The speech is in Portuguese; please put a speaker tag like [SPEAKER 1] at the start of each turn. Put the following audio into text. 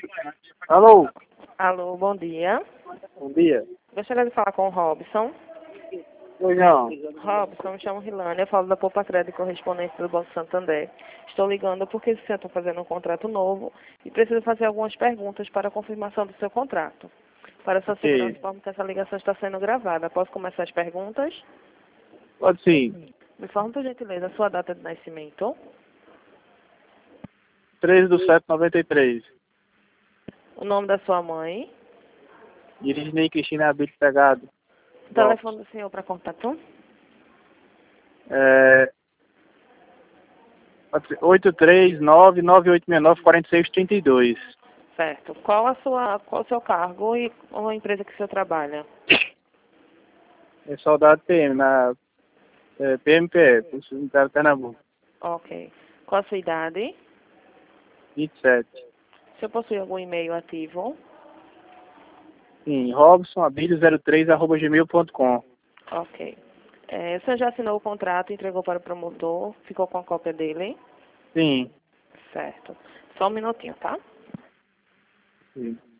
[SPEAKER 1] Alô,
[SPEAKER 2] Alô, bom dia.
[SPEAKER 1] bom dia.
[SPEAKER 2] Gostaria de falar com o Robson.
[SPEAKER 1] Oi, não.
[SPEAKER 2] Robson, me chamo Rilane, eu falo da Poupa Crédito Correspondente do Banco Santander. Estou ligando porque você está fazendo um contrato novo e preciso fazer algumas perguntas para a confirmação do seu contrato. Para sua segurança,
[SPEAKER 1] Ok.
[SPEAKER 2] informo que essa ligação está sendo gravada. Posso começar as perguntas?
[SPEAKER 1] Pode sim.
[SPEAKER 2] Me informe, por gentileza, a sua data de nascimento,
[SPEAKER 1] 13/7/93.
[SPEAKER 2] o nome da sua mãe,
[SPEAKER 1] Irisnei Cristina Abílio Pegado.
[SPEAKER 2] o telefone do senhor para contato,
[SPEAKER 1] É... 839-9869-4632.
[SPEAKER 2] certo. Qual o seu cargo e qual a empresa que o senhor trabalha?
[SPEAKER 1] É soldado PM, na PMPE, Polícia Militar de Pernambuco.
[SPEAKER 2] Ok. Qual a sua idade?
[SPEAKER 1] 27.
[SPEAKER 2] O senhor possui algum e-mail ativo?
[SPEAKER 1] Sim, robsonabilio03@gmail.com.
[SPEAKER 2] Ok. O senhor já assinou o contrato, entregou para o promotor, ficou com a cópia dele?
[SPEAKER 1] Sim.
[SPEAKER 2] Certo. Só um minutinho, tá?
[SPEAKER 1] Sim.